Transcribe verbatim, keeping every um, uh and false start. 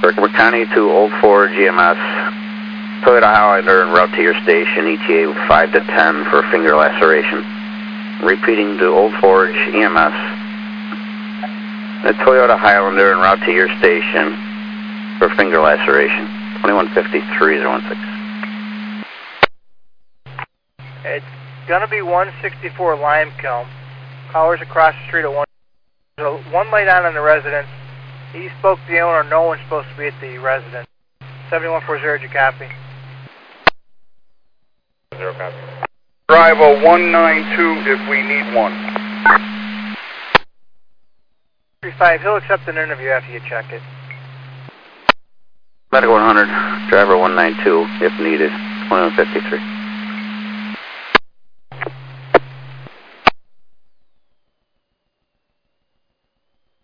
We're County to Old Forge E M S. Toyota Highlander en route to your station, E T A five to ten for finger laceration. Repeating to Old Forge E M S. The Toyota Highlander en route to your station for finger laceration. twenty-one fifty-three oh one six. It's going to be one sixty-four Lime Kiln. Callers across the street at one. There's one light on in the residence. He spoke to the owner. No one's supposed to be at the residence. seventy-one forty, did you copy? Zero copy. Driver one nine two if we need one. three five, he'll accept an interview after you check it. Medical one hundred, driver one nine two if needed, twenty-one fifty-three.